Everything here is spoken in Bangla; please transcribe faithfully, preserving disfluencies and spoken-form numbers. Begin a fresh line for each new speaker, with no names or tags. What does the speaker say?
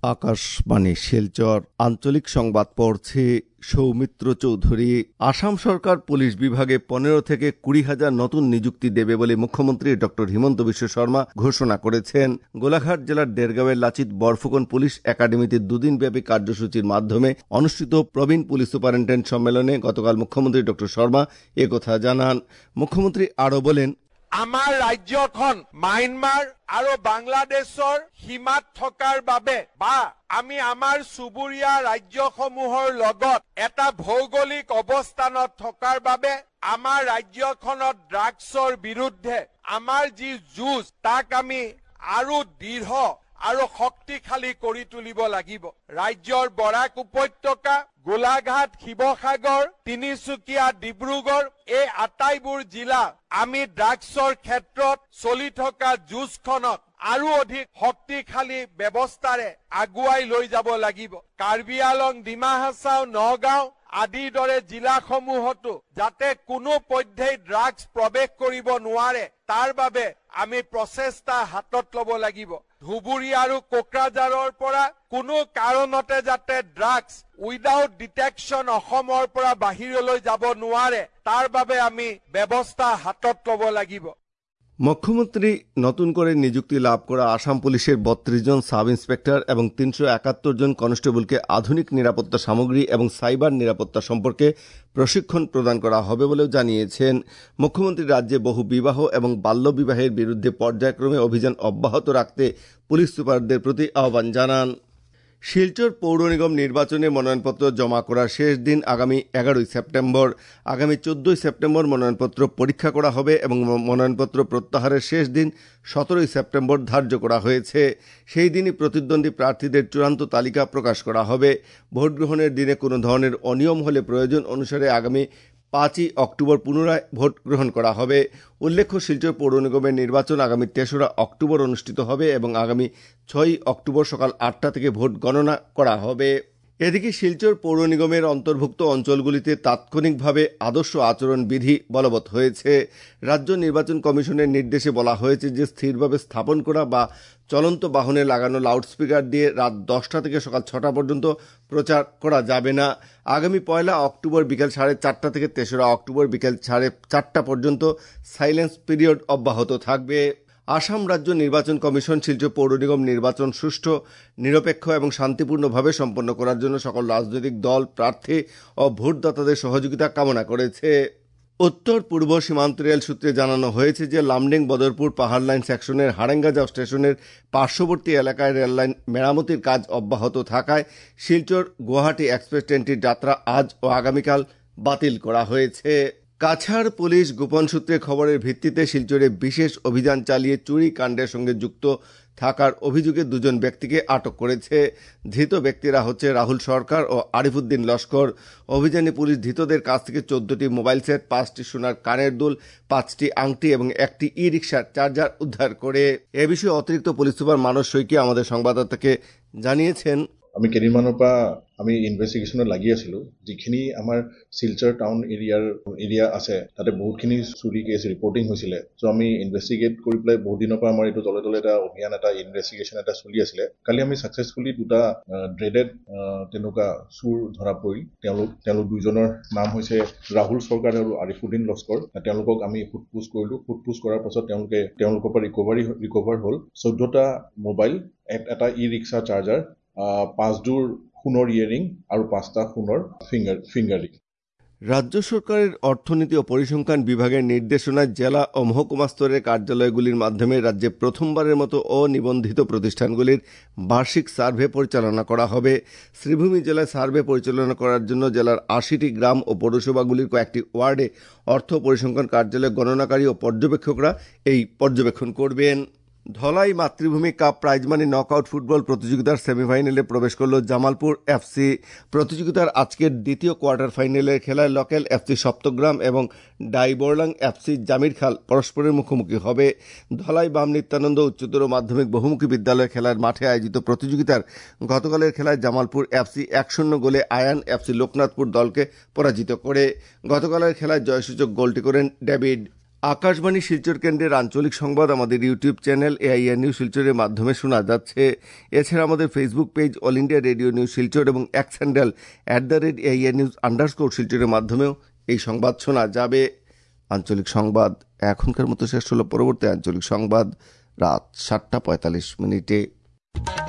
আকাশবাণী শিলচর আঞ্চলিক সংবাদ পড়ছে সৌমিত্র চৌধুরী। আসাম সরকার পুলিশ বিভাগে পনেরো থেকে কুড়ি হাজার নতুন নিযুক্তি দেবে বলে মুখ্যমন্ত্রী ডক্টর হিমন্ত বিশ্ব শর্মা ঘোষণা করেছেন। গোলাঘাট জেলার দেড়গাঁওয়ের লাচিত বরফুকন পুলিশ একাডেমিতে দুদিনব্যাপী কার্যসূচির মাধ্যমে অনুষ্ঠিত প্রবীণ পুলিশ সুপারিনটেন্ডেন্ট সম্মেলনে গতকাল মুখ্যমন্ত্রী ডক্টর শর্মা একথা জানান। মুখ্যমন্ত্রী আরও বলেন,
আমাৰ ৰাজ্যখন মায়ানমাৰ আৰু বাংলাদেশৰ সীমাত থকাৰ বাবে বা আমি আমাৰ চুবুৰীয়া ৰাজ্যসমূহৰ লগত এটা ভৌগোলিক অৱস্থানত থকাৰ বাবে আমাৰ ৰাজ্যখনত ড্ৰাগছৰ বিৰুদ্ধে আমাৰ যি যুঁজ তাক আমি আৰু দৃঢ় আৰু শক্তিশালী কৰি তুলিব লাগিব। ৰাজ্যৰ বৰাক উপত্যকা, গোলাঘাট, শিৱসাগৰ, তিনিচুকীয়া, ডিব্ৰুগড় এই আটাইবোৰ জিলা আমি ড্ৰাগছৰ ক্ষেত্ৰত চলি থকা যুঁজখনত আৰু অধিক শক্তিশালী ব্যৱস্থাৰে আগুৱাই লৈ যাব লাগিব। কাৰ্বি আলং, ডিমা হাছাও, নগাঁও আদিৰ দৰে জিলাসমূহতো যাতে কোনো পধ্যেই ড্ৰাগছ প্ৰৱেশ কৰিব নোৱাৰে তাৰ বাবে আমি প্ৰচেষ্টা হাতত ল'ব লাগিব। ধুবুৰী আৰু কোকৰাঝাৰৰ পৰা কোনো কাৰণতে যাতে ড্ৰাগছ উইদাউট ডিটেকশ্যন অসমৰ পৰা বাহিৰলৈ যাব নোৱাৰে তাৰ বাবে আমি ব্যৱস্থা হাতত ল'ব লাগিব।
মুখ্যমন্ত্রী নতুন করে নিযুক্তি লাভ করা আসাম পুলিশের বত্রিশ জন সাব ইন্সপেক্টর এবং তিনশো একাত্তর জন কনস্টেবলকে আধুনিক নিরাপত্তা সামগ্রী এবং সাইবার নিরাপত্তা সম্পর্কে প্রশিক্ষণ প্রদান করা হবে বলেও জানিয়েছেন। মুখ্যমন্ত্রী রাজ্যে বহু বিবাহ এবং বাল্য বিবাহের বিরুদ্ধে পর্যায়ক্রমে অভিযান অব্যাহত রাখতে পুলিশ সুপারদের প্রতি আহ্বান জানান। শিলচর পৌর নিগম নির্বাচনে মনোনয়নপত্র জমা করার শেষ দিন আগামী এগারোই সেপ্টেম্বর। আগামী চোদ্দই সেপ্টেম্বর মনোনয়নপত্র পরীক্ষা করা হবে এবং মনোনয়নপত্র প্রত্যাহারের শেষ দিন সতেরোই সেপ্টেম্বর ধার্য করা হয়েছে। সেই দিনই প্রতিদ্বন্দ্বী প্রার্থীদের চূড়ান্ত তালিকা প্রকাশ করা হবে। ভোট গ্রহণের দিনে কোনো ধরনের অনিয়ম হলে প্রয়োজন অনুসারে আগামী পাঁচই অক্টোবর পুনরায় ভোট গ্রহণ করা হবে। উল্লেখ্য, শিলচর পৌর নিগমের নির্বাচন আগামী তেসরা অক্টোবর অনুষ্ঠিত হবে এবং আগামী ছয়ই অক্টোবর সকাল আটটা থেকে ভোট গণনা করা হবে। এদিকে শিলচর পৌর নিগমের অন্তর্ভুক্ত অঞ্চলগুলিতে তাৎক্ষণিকভাবে আদর্শ আচরণ বিধি বলবৎ হয়েছে। রাজ্য নির্বাচন কমিশনের নির্দেশে বলা হয়েছে যে স্থিরভাবে স্থাপন করা বা চলন্ত বাহনে লাগানো লাউডস্পিকার দিয়ে রাত দশটা থেকে সকাল ছটা পর্যন্ত প্রচার করা যাবে না। আগামী পয়লা অক্টোবর বিকেল সাড়ে চারটা থেকে তেসরা অক্টোবর বিকেল সাড়ে চারটা পর্যন্ত সাইলেন্স পিরিয়ড অব্যাহত থাকবে। আসাম রাজ্য নির্বাচন কমিশন শিলচর পৌর নিগম নির্বাচন সুষ্ঠু, নিরপেক্ষ এবং শান্তিপূর্ণভাবে সম্পন্ন করার জন্য সকল রাজনৈতিক দল, প্রার্থী ও ভোটদাতাদের সহযোগিতা কামনা করেছে। উত্তর পূর্ব সীমান্ত রেল সূত্রে জানানো হয়েছে যে লামডিং বদরপুর পাহাড় লাইন সেকশনের হারেঙ্গাজাও স্টেশনের পার্শ্ববর্তী এলাকায় রেললাইন মেরামতির কাজ অব্যাহত থাকায় শিলচর গুয়াহাটি এক্সপ্রেস ট্রেনটির যাত্রা আজ ও আগামীকাল বাতিল করা হয়েছে। কাছাড় পুলিশ গোপন সূত্রে খবরের ভিত্তিতে শিলচরে বিশেষ অভিযান চালিয়ে চুরি কাণ্ডের সঙ্গে যুক্ত থাকার অভিযোগে দুজন ব্যক্তিকে আটক করেছে। ধৃত ব্যক্তিরা হচ্ছে রাহুল সরকার ও আরিফুদ্দিন লস্কর। অভিযানে পুলিশ ধৃতদের কাছ থেকে চোদ্দটি মোবাইল সেট, পাঁচটি সোনার কানের দুল, পাঁচটি আংটি এবং একটি ই রিক্সার চার্জার উদ্ধার করে। এ বিষয়ে অতিরিক্ত পুলিশ সুপার মানস শইকী আমাদের সংবাদদাতাকে জানিয়েছেন,
আমি কেইদিনমানৰ পৰা আমি ইনভেষ্টিগেশ্যনত লাগি আছিলোঁ। যিখিনি আমাৰ শিলচৰ টাউন এৰিয়াৰ এৰিয়া আছে তাতে বহুতখিনি চুৰি কেছ ৰিপৰ্টিং হৈছিলে। চ' আমি ইনভেষ্টিগেট কৰি পেলাই বহুত দিনৰ পৰা আমাৰ এইটো তলে তলে এটা অভিযান এটা ইনভেষ্টিগেশ্যন এটা চলি আছিলে। কালি আমি ছাকচেছফুলি দুটা ড্ৰেডেড তেনেকুৱা চুৰ ধৰা পৰিল। তেওঁলোক তেওঁলোক দুইজনৰ নাম হৈছে ৰাহুল চৰকাৰ আৰু আৰিফুদ্দিন লস্কৰ। তেওঁলোকক আমি সোধপোছ কৰিলোঁ। সোধপোছ কৰাৰ পাছত তেওঁলোকে তেওঁলোকৰ পৰা ৰিকভাৰী ৰিকভাৰ হ'ল চৈধ্যটা মোবাইল, এটা ই ৰিক্সা চাৰ্জাৰ, পাঁচযোৰ সোণৰ ইয়াৰিং আৰু পাঁচটা সোণৰ ফিংগার ফিঙ্গারিং।
রাজ্য সরকারের অর্থনীতি ও পরিসংখ্যান বিভাগের নির্দেশনায় জেলা ও মহকুমা স্তরের কার্যালয়গুলির মাধ্যমে রাজ্যে প্রথমবারের মতো অনিবন্ধিত প্রতিষ্ঠানগুলির বার্ষিক সার্ভে পরিচালনা করা হবে। শ্রীভূমি জেলায় সার্ভে পরিচালনা করার জন্য জেলার আশিটি গ্রাম ও পৌরসভাগুলির কয়েকটি ওয়ার্ডে অর্থ পরিসংখ্যান কার্যালয় গণনাকারী ও পর্যবেক্ষকরা এই পর্যবেক্ষণ করবেন। ধলাই মাতৃভূমি কাপ প্রাইজমানি নকআউট ফুটবল প্রতিযোগিতার সেমিফাইনালে প্রবেশ করল জামালপুর এফসি। প্রতিযোগিতার আজকের দ্বিতীয় কোয়ার্টার ফাইনালের খেলায় লোকাল এফসি সপ্তগ্রাম এবং ডাইবরলাং এফসি জামিরখাল পরস্পরের মুখোমুখি হবে। ধলাই বাম নিত্যানন্দ উচ্চতর মাধ্যমিক বহুমুখী বিদ্যালয় খেলার মাঠে আয়োজিত প্রতিযোগিতার গতকালের খেলায় জামালপুর এফসি এক শূন্য গোলে আয়ান এফসি লোকনাথপুর দলকে পরাজিত করে। গতকালের খেলায় জয়সূচক গোলটি করেন ডেভিড। আকাশবাণী শিলচর কেন্দ্রের আঞ্চলিক সংবাদ আমাদের ইউটিউব চ্যানেল এআইআর নিউজ শিলচরের মাধ্যমে শোনা যাচ্ছে। এছাড়া আমাদের Facebook page All India Radio News Silchar এবং X handle at the rate AIR news underscore শিলচরের মাধ্যমেও এই সংবাদ শোনা যাবে। আঞ্চলিক সংবাদ এখনকার মতো শেষ হলো। পরবর্তী আঞ্চলিক সংবাদ রাত সাতটা পঁয়তাল্লিশ মিনিটে।